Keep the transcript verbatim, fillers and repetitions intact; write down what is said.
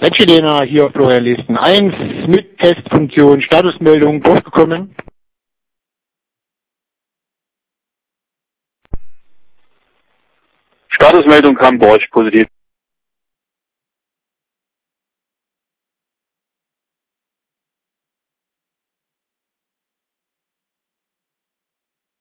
Batchelena hier auf Loyalisten eins mit Testfunktion Statusmeldung durchgekommen. Statusmeldung kam Borch positiv.